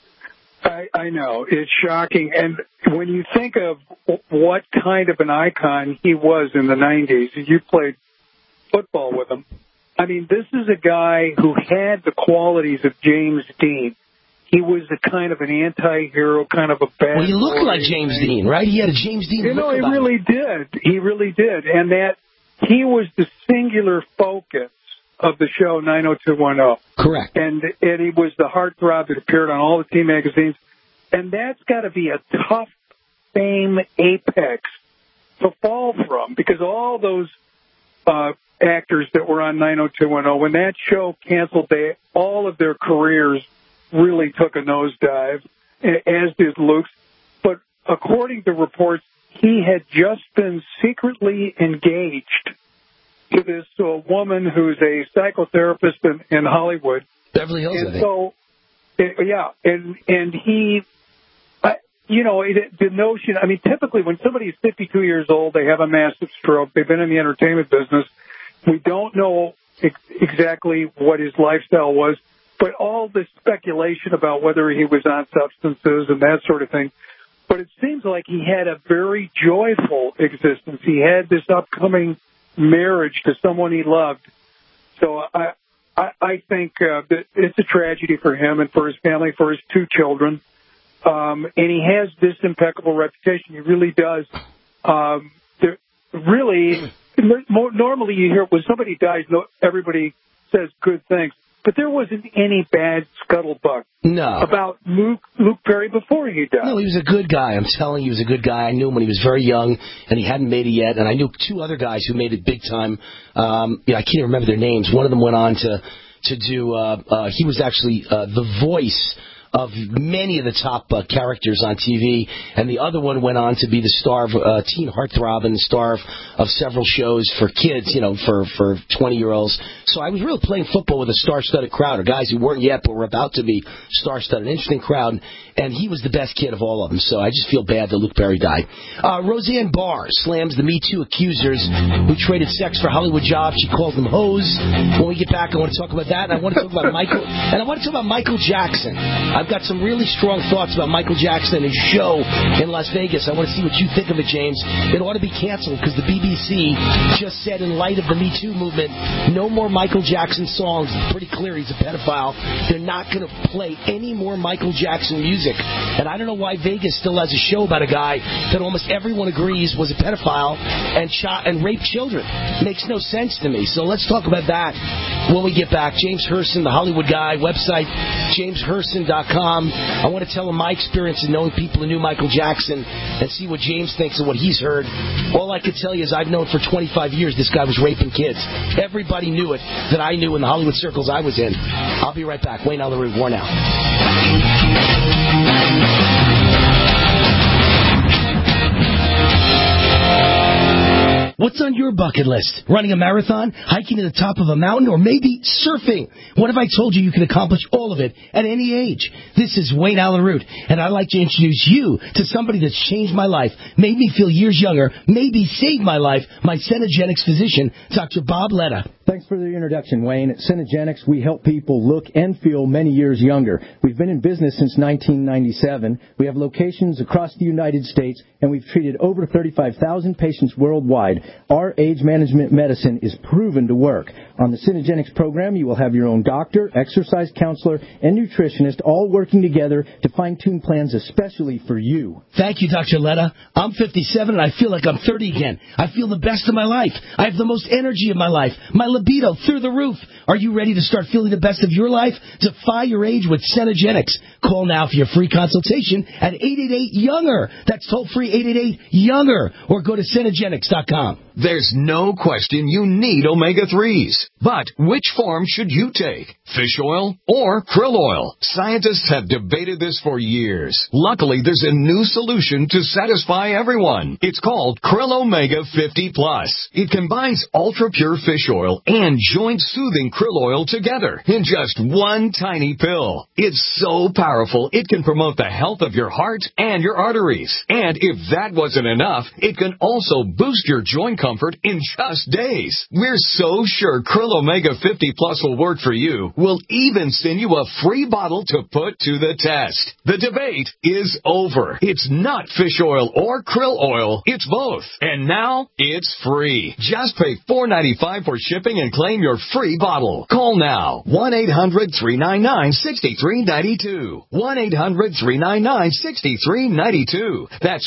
I know. It's shocking. And when you think of what kind of an icon he was in the 90s, you played football with him. I mean, this is a guy who had the qualities of James Dean. He was a kind of an anti-hero, kind of a bad Well, he looked like James Dean, right? He had a James Dean look about him. He really did. He really did. And that he was the singular focus of the show 90210. Correct. And he was the heartthrob that appeared on all the T magazines. And that's got to be a tough fame apex to fall from, because all those actors that were on 90210, when that show canceled, all of their careers really took a nosedive, as did Luke's. But according to reports, he had just been secretly engaged to this woman who's a psychotherapist in Hollywood. Beverly Hills, and I think. So, yeah, and he, the notion, I mean, typically when somebody is 52 years old, they have a massive stroke. They've been in the entertainment business. We don't know exactly what his lifestyle was, but all this speculation about whether he was on substances and that sort of thing But it seems like he had a very joyful existence. He had this upcoming marriage to someone he loved. So I think that it's a tragedy for him and for his family, for his 2 children. And he has this impeccable reputation. He really does. Normally you hear when somebody dies, everybody says good things. But there wasn't any bad scuttlebutt about Luke Perry before he died. No, he was a good guy. I'm telling you, he was a good guy. I knew him when he was very young, and he hadn't made it yet. And I knew 2 other guys who made it big time. I can't even remember their names. One of them went on to do. He was actually the voice of many of the top characters on TV, and the other one went on to be the star of Teen Heartthrob and the star of several shows for kids, for 20-year-olds. So I was really playing football with a star-studded crowd, or guys who weren't yet but were about to be star-studded. An interesting crowd, and he was the best kid of all of them, so I just feel bad that Luke Perry died. Roseanne Barr slams the Me Too accusers who traded sex for Hollywood jobs. She calls them hoes. When we get back, I want to talk about that, and I want to talk about Michael Jackson. I've got some really strong thoughts about Michael Jackson and his show in Las Vegas. I want to see what you think of it, James. It ought to be canceled because the BBC just said in light of the Me Too movement, no more Michael Jackson songs. It's pretty clear he's a pedophile. They're not going to play any more Michael Jackson music. And I don't know why Vegas still has a show about a guy that almost everyone agrees was a pedophile and shot and raped children. Makes no sense to me. So let's talk about that when we get back. James Herson, the Hollywood guy, website jamesherson.com. I want to tell him my experience in knowing people who knew Michael Jackson and see what James thinks and what he's heard. All I could tell you is I've known for 25 years this guy was raping kids. Everybody knew it that I knew in the Hollywood circles I was in. I'll be right back. Wayne Allyn Root, War Now. What's on your bucket list? Running a marathon, hiking to the top of a mountain, or maybe surfing? What if I told you can accomplish all of it at any age? This is Wayne Allyn Root, and I'd like to introduce you to somebody that's changed my life, made me feel years younger, maybe saved my life, my Cenegenics physician, Dr. Bob Letta. Thanks for the introduction, Wayne. At Cenegenics, we help people look and feel many years younger. We've been in business since 1997. We have locations across the United States, and we've treated over 35,000 patients worldwide. Our age management medicine is proven to work. On the Cenegenics program, you will have your own doctor, exercise counselor, and nutritionist all working together to fine-tune plans especially for you. Thank you, Dr. Letta. I'm 57, and I feel like I'm 30 again. I feel the best of my life. I have the most energy of my life. My libido through the roof. Are you ready to start feeling the best of your life? Defy your age with Cenegenics. Call now for your free consultation at 888-YOUNGER. That's toll-free 888-YOUNGER. Or go to Cenegenics.com. There's no question you need omega-3s. But which form should you take? Fish oil or krill oil? Scientists have debated this for years. Luckily, there's a new solution to satisfy everyone. It's called Krill Omega 50 Plus. It combines ultra-pure fish oil and joint-soothing krill oil together in just one tiny pill. It's so powerful, it can promote the health of your heart and your arteries. And if that wasn't enough, it can also boost your joint comfort in just days. We're so sure Krill Omega 50 Plus will work for you. We'll even send you a free bottle to put to the test. The debate is over. It's not fish oil or krill oil. It's both. And now it's free. Just pay $4.95 for shipping and claim your free bottle. Call now. 1-800-399-6392. 1-800-399-6392. That's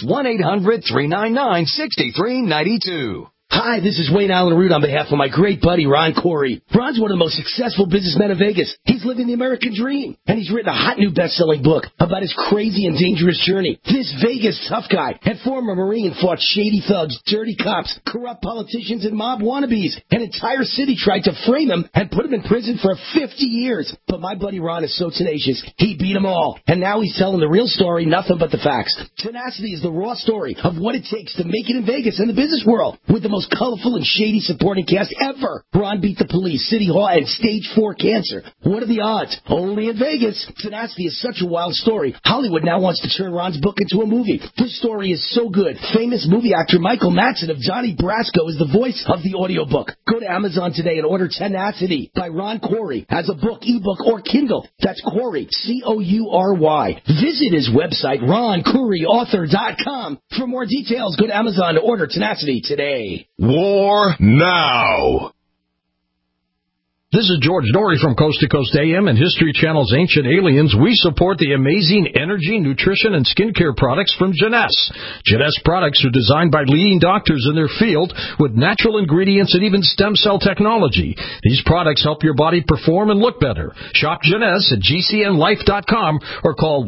1-800-399-6392. Hi, this is Wayne Allyn Root on behalf of my great buddy Ron Corey. Ron's one of the most successful businessmen in Vegas. He's living the American dream, and he's written a hot new best-selling book about his crazy and dangerous journey. This Vegas tough guy and former Marine fought shady thugs, dirty cops, corrupt politicians, and mob wannabes. An entire city tried to frame him and put him in prison for 50 years. But my buddy Ron is so tenacious, he beat them all. And now he's telling the real story, nothing but the facts. Tenacity is the raw story of what it takes to make it in Vegas and the business world. With the most most colorful and shady supporting cast ever. Ron beat the police, City Hall, and stage 4 cancer. What are the odds? Only in Vegas. Tenacity is such a wild story. Hollywood now wants to turn Ron's book into a movie. This story is so good. Famous movie actor Michael Madsen of Johnny Brasco is the voice of the audiobook. Go to Amazon today and order Tenacity by Ron Corey as a book, ebook, or Kindle. That's Corey, Coury. Visit his website, RonCouryAuthor.com. For more details, go to Amazon to order Tenacity today. War now. This is George Dory from Coast to Coast AM and History Channel's Ancient Aliens. We support the amazing energy, nutrition, and skincare products from Jeunesse. Jeunesse products are designed by leading doctors in their field with natural ingredients and even stem cell technology. These products help your body perform and look better. Shop Jeunesse at GCNLife.com or call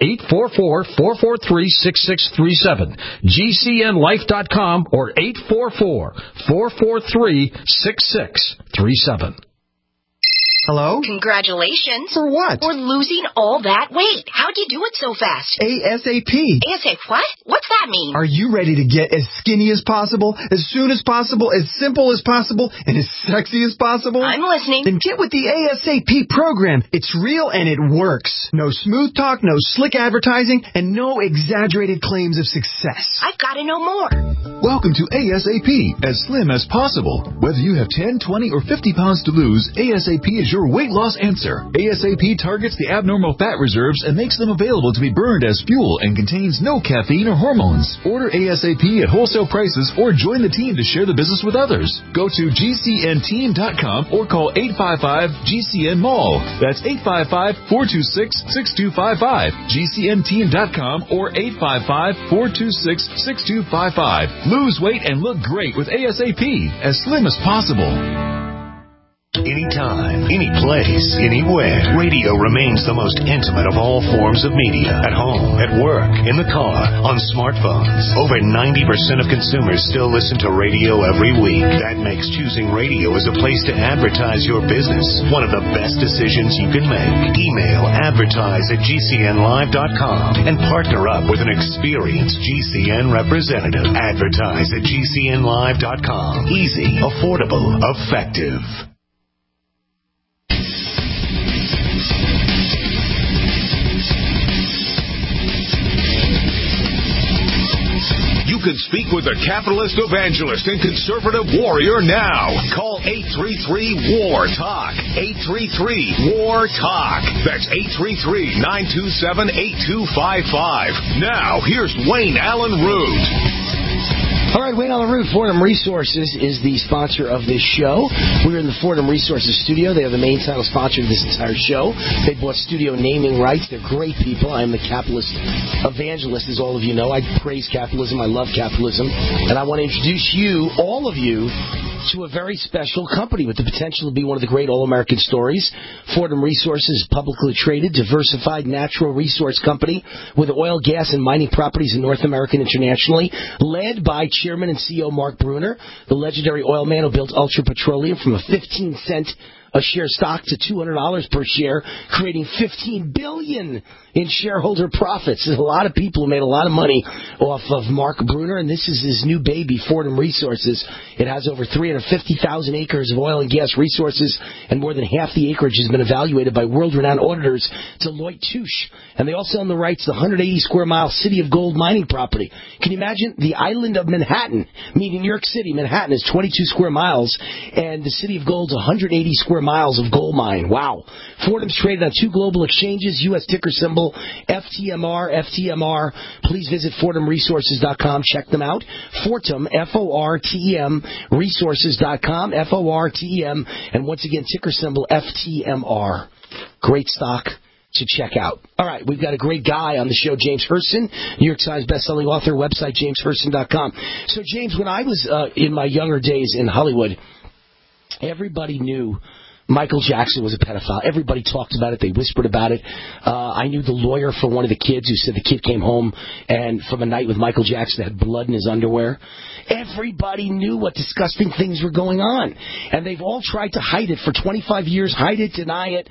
1-844-443-6637. GCNLife.com or 844-443-6637. Hello? Congratulations. For what? For losing all that weight. How'd you do it so fast? ASAP. ASAP what? What's that mean? Are you ready to get as skinny as possible, as soon as possible, as simple as possible, and as sexy as possible? I'm listening. Then get with the ASAP program. It's real and it works. No smooth talk, no slick advertising, and no exaggerated claims of success. I've got to know more. Welcome to ASAP, as slim as possible. Whether you have 10, 20, or 50 pounds to lose, ASAP is your weight loss answer. ASAP targets the abnormal fat reserves and makes them available to be burned as fuel and contains no caffeine or hormones. Order ASAP at wholesale prices or join the team to share the business with others. Go to GCNteam.com or call 855-GCN-MALL. That's 855-426-6255. GCNteam.com or 855-426-6255. Lose weight and look great with ASAP, as slim as possible. Anytime, any place, anywhere. Radio remains the most intimate of all forms of media. At home, at work, in the car, on smartphones. Over 90% of consumers still listen to radio every week. That makes choosing radio as a place to advertise your business one of the best decisions you can make. Email advertise@GCNlive.com and partner up with an experienced GCN representative. Advertise@GCNlive.com. Easy, affordable, effective. You can speak with a capitalist evangelist and conservative warrior now. Call 833-WAR-TALK. 833-WAR-TALK. That's 833-927-8255. Now, here's Wayne Allen Root. All right, Wayne Allen Root, Fordham Resources is the sponsor of this show. We're in the Fordham Resources studio. They are the main title sponsor of this entire show. They bought studio naming rights. They're great people. I am the capitalist evangelist, as all of you know. I praise capitalism. I love capitalism. And I want to introduce you, all of you, to a very special company with the potential to be one of the great all-American stories. Fordham Resources is publicly traded, diversified natural resource company with oil, gas, and mining properties in North America and internationally, led by Chairman and CEO Mark Bruner, the legendary oil man who built Ultra Petroleum from a 15-cent a share stock to $200 per share, creating $15 billion in shareholder profits. There's a lot of people who made a lot of money off of Mark Bruner, and this is his new baby, Fordham Resources. It has over 350,000 acres of oil and gas resources, and more than half the acreage has been evaluated by world-renowned auditors, Deloitte Touche. And they also own the rights to the 180-square-mile City of Gold mining property. Can you imagine the island of Manhattan, meaning New York City? Manhattan is 22 square miles, and the City of Gold's 180 square miles of gold mine. Wow. Fordham's traded on 2 global exchanges, U.S. ticker symbol FTMR. Please visit FordhamResources.com. Check them out. Fortem, F-O-R-T-E-M, Resources.com, F-O-R-T-E-M, and once again, ticker symbol FTMR. Great stock to check out. All right, we've got a great guy on the show, James Hurston, New York Times bestselling author, website JamesHurston.com. So, James, when I was in my younger days in Hollywood, everybody knew Michael Jackson was a pedophile. Everybody talked about it. They whispered about it. I knew the lawyer for one of the kids who said the kid came home and from a night with Michael Jackson had blood in his underwear. Everybody knew what disgusting things were going on. And they've all tried to hide it for 25 years, hide it, deny it.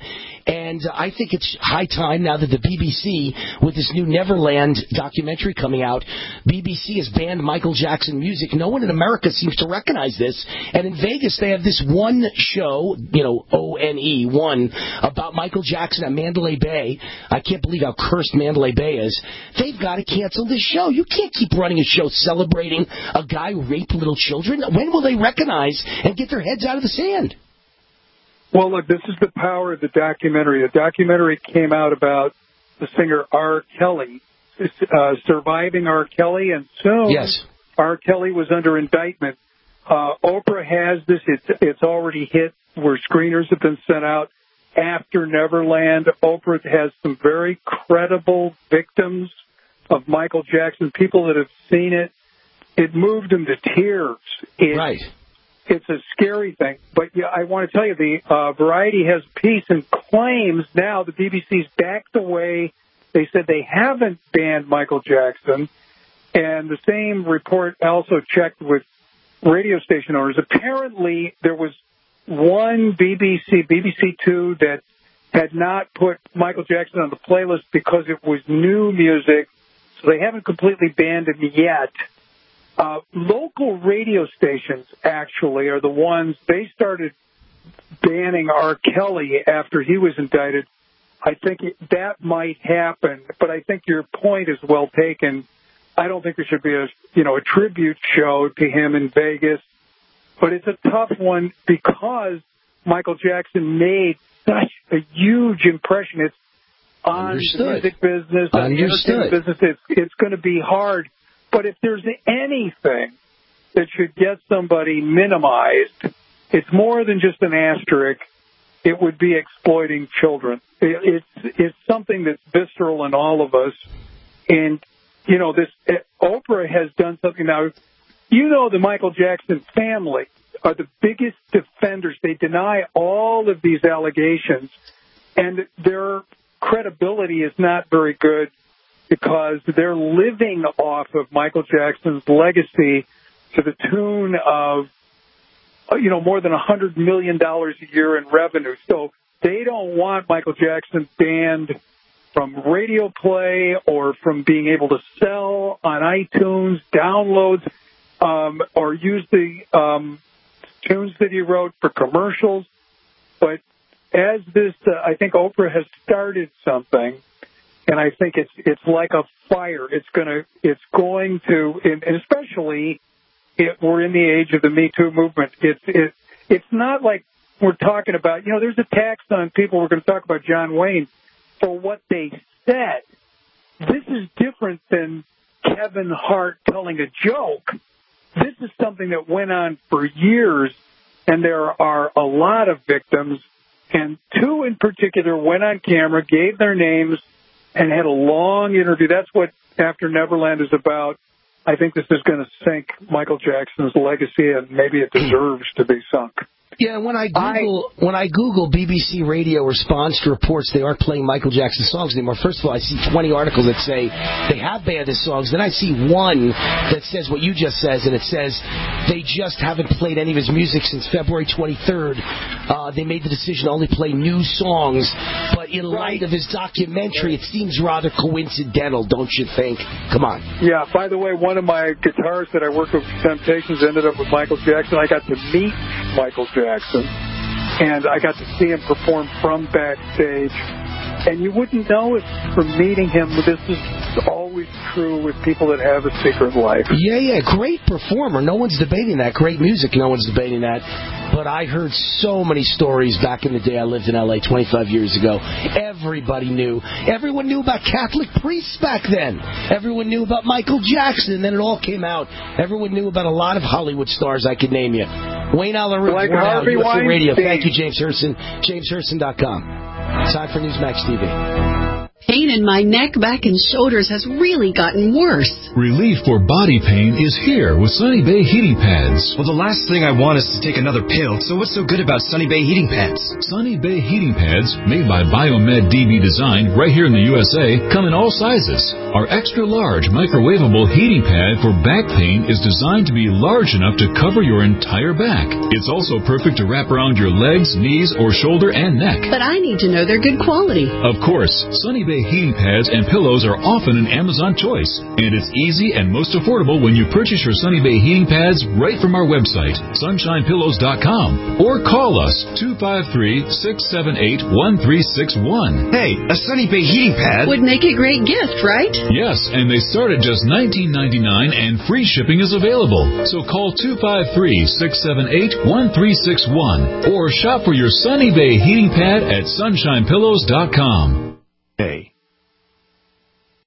And I think it's high time now that the BBC, with this new Neverland documentary coming out, BBC has banned Michael Jackson music. No one in America seems to recognize this. And in Vegas, they have this one show, ONE, one, about Michael Jackson at Mandalay Bay. I can't believe how cursed Mandalay Bay is. They've got to cancel this show. You can't keep running a show celebrating a guy who raped little children. When will they recognize and get their heads out of the sand? Well, look, this is the power of the documentary. A documentary came out about the singer R. Kelly, surviving R. Kelly, and soon R. Kelly was under indictment. Oprah has this. It's already hit where screeners have been sent out. After Neverland, Oprah has some very credible victims of Michael Jackson, people that have seen it. It moved them to tears. Right. It's a scary thing. But yeah, I want to tell you, the Variety has a piece and claims now the BBC's backed away. They said they haven't banned Michael Jackson. And the same report also checked with radio station owners. Apparently, there was one BBC Two, that had not put Michael Jackson on the playlist because it was new music. So they haven't completely banned him yet. Local radio stations, actually, are the ones, they started banning R. Kelly after he was indicted. I think that might happen, but I think your point is well taken. I don't think there should be a tribute show to him in Vegas, but it's a tough one because Michael Jackson made such a huge impression. It's on the music business, on the entertainment business. It's going to be hard. But if there's anything that should get somebody minimized, it's more than just an asterisk. It would be exploiting children. It's something that's visceral in all of us. And, Oprah has done something now. The Michael Jackson family are the biggest defenders. They deny all of these allegations, and their credibility is not very good, because they're living off of Michael Jackson's legacy to the tune of, more than $100 million a year in revenue. So they don't want Michael Jackson banned from radio play or from being able to sell on iTunes, downloads, or use the tunes that he wrote for commercials. But as this, I think Oprah has started something. And I think it's like a fire. It's going to, and especially we're in the age of the Me Too movement. It's not like we're talking about, there's a tax on people. We're going to talk about John Wayne for what they said. This is different than Kevin Hart telling a joke. This is something that went on for years, and there are a lot of victims, and two in particular went on camera, gave their names, and had a long interview. That's what After Neverland is about. I think this is going to sink Michael Jackson's legacy, and maybe it deserves to be sunk. Yeah, when I Google BBC radio response to reports they aren't playing Michael Jackson songs anymore, first of all, I see 20 articles that say they have banned his songs. Then I see one that says what you just said, and it says they just haven't played any of his music since February 23rd. They made the decision to only play new songs. But in light of his documentary, it seems rather coincidental, don't you think? Come on. Yeah, by the way, one of my guitarists that I worked with Temptations ended up with Michael Jackson. I got to meet Michael Jackson, and I got to see him perform from backstage. And you wouldn't know it from meeting him. This is always true with people that have a secret life. Yeah, great performer. No one's debating that. Great music. No one's debating that. But I heard so many stories back in the day. I lived in L.A. 25 years ago. Everybody knew. Everyone knew about Catholic priests back then. Everyone knew about Michael Jackson, and then it all came out. Everyone knew about a lot of Hollywood stars, I could name you. Wayne Allen Root, like Harvey Weinstein. Radio. Thank you, James Hurston. JamesHurston.com. Time for Newsmax TV. Pain in my neck, back, and shoulders has really gotten worse. Relief for body pain is here with Sunny Bay heating pads. Well, the last thing I want is to take another pill, so what's so good about Sunny Bay heating pads? Sunny Bay heating pads, made by Biomed DB Design right here in the USA, come in all sizes. Our extra large microwavable heating pad for back pain is designed to be large enough to cover your entire back. It's also perfect to wrap around your legs, knees, or shoulder and neck. But I need to know they're good quality. Of course, Sunny Bay heating pads and pillows are often an Amazon choice, and it's easy and most affordable when you purchase your Sunny Bay heating pads right from our website, sunshinepillows.com, or call us 253-678-1361. Hey, a Sunny Bay heating pad would make a great gift, right? Yes, and they start at just $19.99 and free shipping is available. So call 253-678-1361 or shop for your Sunny Bay heating pad at sunshinepillows.com. Hey.